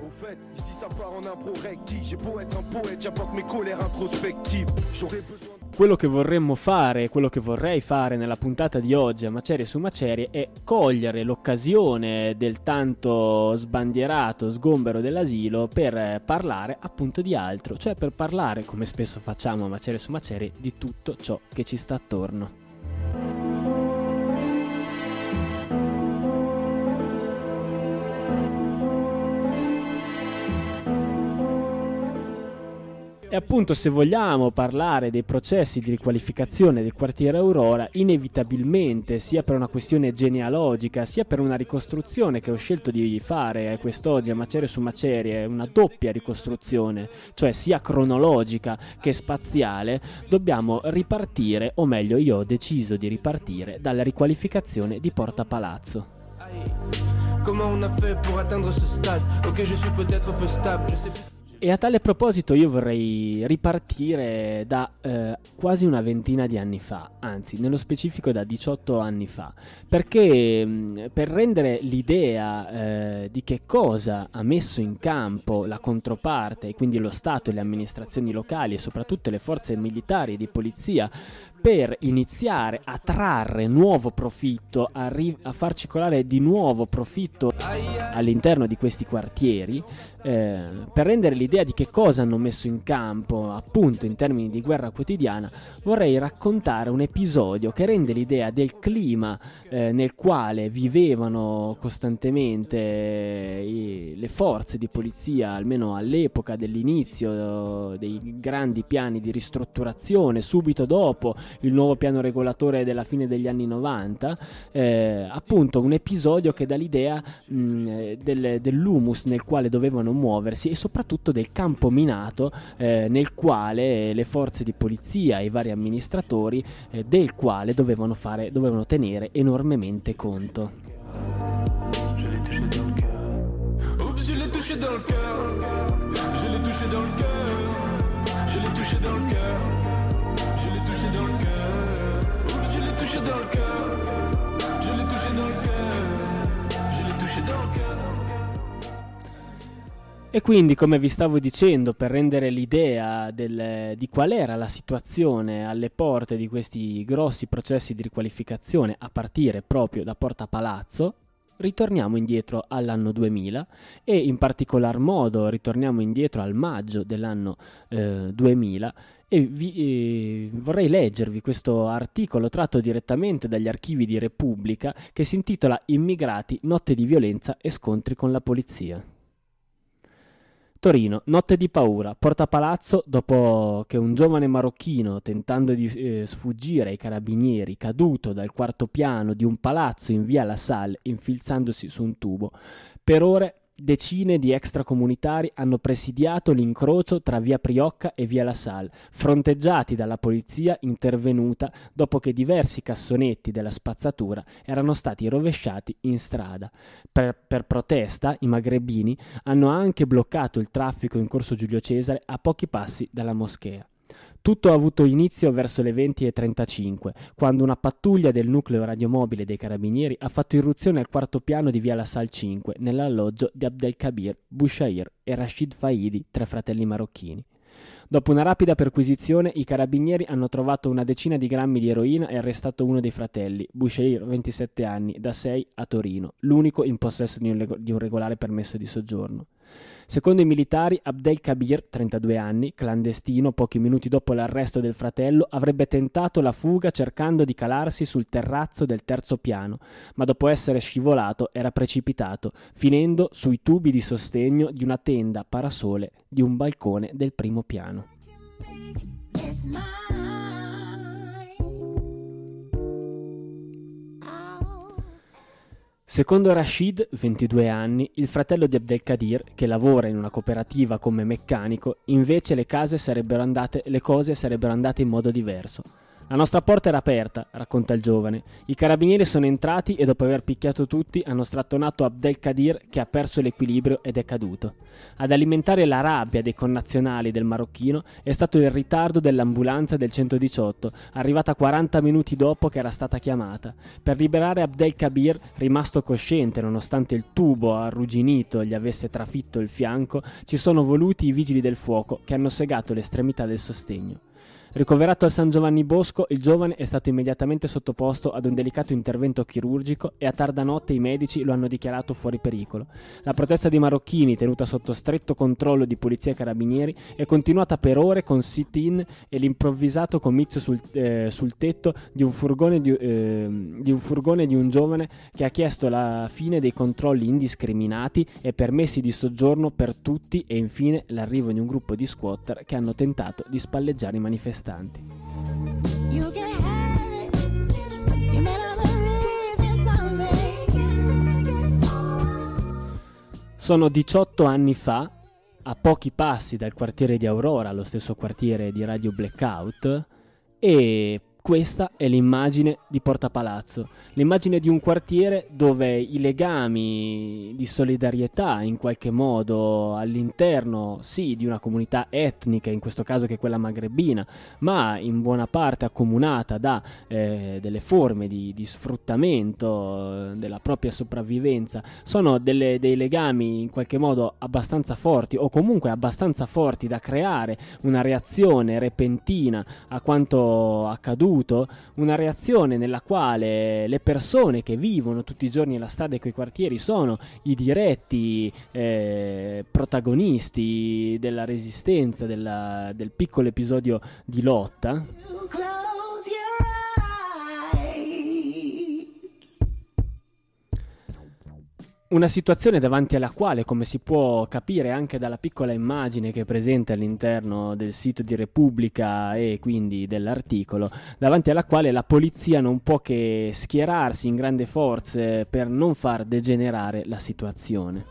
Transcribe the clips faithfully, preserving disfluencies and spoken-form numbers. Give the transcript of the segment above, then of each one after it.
Au fait, ici ça part en impro recti. J'ai beau être un poète, j'apporte mes colères introspectives. J'aurais besoin. Quello che vorremmo fare, quello che vorrei fare nella puntata di oggi a Macerie su Macerie è cogliere l'occasione del tanto sbandierato sgombero dell'asilo per parlare appunto di altro, cioè per parlare, come spesso facciamo a Macerie su Macerie, di tutto ciò che ci sta attorno. E appunto, se vogliamo parlare dei processi di riqualificazione del quartiere Aurora, inevitabilmente, sia per una questione genealogica, sia per una ricostruzione che ho scelto di fare quest'oggi a Macerie su Macerie, una doppia ricostruzione, cioè sia cronologica che spaziale, dobbiamo ripartire, o meglio io ho deciso di ripartire, dalla riqualificazione di Porta Palazzo. Comment on a fait pour atteindre ce stade? Ok, je suis peut-être un peu stable, je sais plus. E a tale proposito io vorrei ripartire da eh, quasi una ventina di anni fa, anzi nello specifico da diciotto anni fa, perché mh, per rendere l'idea eh, di che cosa ha messo in campo la controparte, e quindi lo Stato e le amministrazioni locali e soprattutto le forze militari e di polizia, per iniziare a trarre nuovo profitto, a, ri- a far circolare di nuovo profitto all'interno di questi quartieri, eh, per rendere l'idea di che cosa hanno messo in campo appunto in termini di guerra quotidiana, vorrei raccontare un episodio che rende l'idea del clima eh, nel quale vivevano costantemente eh, le forze di polizia, almeno all'epoca dell'inizio eh, dei grandi piani di ristrutturazione, subito dopo il nuovo piano regolatore della fine degli anni novanta, eh, appunto un episodio che dà l'idea mh, del, dell'humus nel quale dovevano muoversi e soprattutto del campo minato eh, nel quale le forze di polizia e i vari amministratori eh, del quale dovevano fare, dovevano tenere enormemente conto. Je l'ai touché dans le cœur. Oups, je l'ai touché dans le cœur. Je l'ai touché dans le cœur. Je l'ai touché dans le cœur. Je l'ai touché dans le cœur. Oups, je l'ai touché dans le cœur. Je l'ai touché dans le cœur. Je l'ai touché dans le cœur. E quindi, come vi stavo dicendo, per rendere l'idea del, di qual era la situazione alle porte di questi grossi processi di riqualificazione a partire proprio da Porta Palazzo, ritorniamo indietro all'anno duemila e in particolar modo ritorniamo indietro al maggio dell'anno eh, duemila e vi, eh, vorrei leggervi questo articolo tratto direttamente dagli archivi di Repubblica che si intitola Immigrati, notte di violenza e scontri con la polizia. Torino, notte di paura, Porta Palazzo dopo che un giovane marocchino, tentando di eh, sfuggire ai carabinieri, caduto dal quarto piano di un palazzo in via La Salle, infilzandosi su un tubo. Per ore decine di extracomunitari hanno presidiato l'incrocio tra via Priocca e via La Salle, fronteggiati dalla polizia intervenuta dopo che diversi cassonetti della spazzatura erano stati rovesciati in strada. Per, per protesta, i magrebini hanno anche bloccato il traffico in corso Giulio Cesare a pochi passi dalla moschea. Tutto ha avuto inizio verso le venti e trentacinque, quando una pattuglia del nucleo radiomobile dei carabinieri ha fatto irruzione al quarto piano di via La Salle cinque, nell'alloggio di Abdelkabir, Bouchair e Rashid Faidi, tre fratelli marocchini. Dopo una rapida perquisizione, i carabinieri hanno trovato una decina di grammi di eroina e arrestato uno dei fratelli, Bouchair, ventisette anni, da sei a Torino, l'unico in possesso di un, leg- di un regolare permesso di soggiorno. Secondo i militari, Abdelkabir, trentadue anni, clandestino pochi minuti dopo l'arresto del fratello, avrebbe tentato la fuga cercando di calarsi sul terrazzo del terzo piano, ma dopo essere scivolato era precipitato, finendo sui tubi di sostegno di una tenda parasole di un balcone del primo piano. Secondo Rashid, ventidue anni, il fratello di Abdelkadir, che lavora in una cooperativa come meccanico, invece le, case sarebbero andate, le cose sarebbero andate in modo diverso. La nostra porta era aperta, racconta il giovane. I carabinieri sono entrati e dopo aver picchiato tutti hanno strattonato Abdelkadir che ha perso l'equilibrio ed è caduto. Ad alimentare la rabbia dei connazionali del marocchino è stato il ritardo dell'ambulanza del centodiciotto, arrivata quaranta minuti dopo che era stata chiamata. Per liberare Abdelkabir, rimasto cosciente nonostante il tubo arrugginito gli avesse trafitto il fianco, ci sono voluti i vigili del fuoco che hanno segato l'estremità del sostegno. Ricoverato al San Giovanni Bosco, il giovane è stato immediatamente sottoposto ad un delicato intervento chirurgico e a tarda notte i medici lo hanno dichiarato fuori pericolo. La protesta dei marocchini, tenuta sotto stretto controllo di polizia e carabinieri, è continuata per ore con sit-in e l'improvvisato comizio sul, eh, sul tetto di un, furgone di, eh, di un furgone di un giovane che ha chiesto la fine dei controlli indiscriminati e permessi di soggiorno per tutti e infine l'arrivo di un gruppo di squatter che hanno tentato di spalleggiare i manifestanti. Sono diciotto anni fa, a pochi passi dal quartiere di Aurora, lo stesso quartiere di Radio Blackout, e questa è l'immagine di Porta Palazzo, l'immagine di un quartiere dove i legami di solidarietà in qualche modo all'interno, sì, di una comunità etnica, in questo caso che è quella magrebina, ma in buona parte accomunata da eh, delle forme di, di sfruttamento eh, della propria sopravvivenza, sono delle, dei legami in qualche modo abbastanza forti o comunque abbastanza forti da creare una reazione repentina a quanto accaduto, una reazione nella quale le persone che vivono tutti i giorni la strada e quei quartieri sono i diretti eh, protagonisti della resistenza, della, del piccolo episodio di lotta. Una situazione davanti alla quale, come si può capire anche dalla piccola immagine che è presente all'interno del sito di Repubblica e quindi dell'articolo, davanti alla quale la polizia non può che schierarsi in grande forze per non far degenerare la situazione.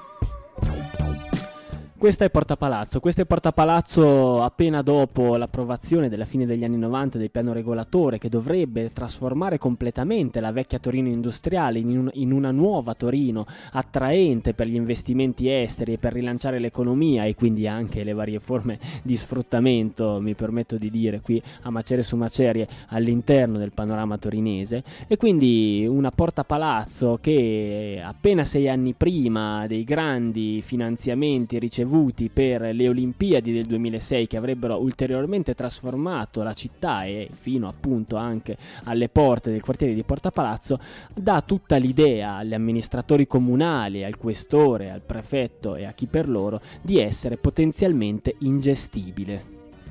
Questa è Porta Palazzo, questa è Porta Palazzo appena dopo l'approvazione della fine degli anni novanta del piano regolatore che dovrebbe trasformare completamente la vecchia Torino industriale in, un, in una nuova Torino attraente per gli investimenti esteri e per rilanciare l'economia e quindi anche le varie forme di sfruttamento, mi permetto di dire qui a macerie su macerie, all'interno del panorama torinese, e quindi una Porta Palazzo che appena sei anni prima dei grandi finanziamenti ricevuti per le Olimpiadi del duemilasei che avrebbero ulteriormente trasformato la città e fino appunto anche alle porte del quartiere di Porta Palazzo, dà tutta l'idea agli amministratori comunali, al questore, al prefetto e a chi per loro di essere potenzialmente ingestibile.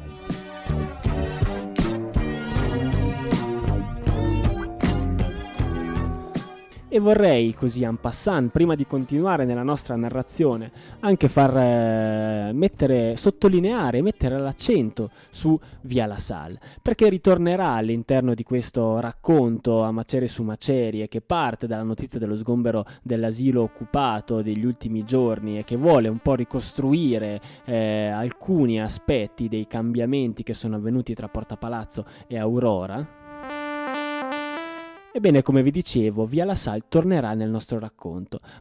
E vorrei, così en passant, prima di continuare nella nostra narrazione, anche far eh, mettere, sottolineare, mettere l'accento su Via La Salle, perché ritornerà all'interno di questo racconto a macerie su macerie che parte dalla notizia dello sgombero dell'asilo occupato degli ultimi giorni e che vuole un po' ricostruire eh, alcuni aspetti dei cambiamenti che sono avvenuti tra Porta Palazzo e Aurora. Ebbene, come vi dicevo, Via La Salle tornerà nel nostro racconto,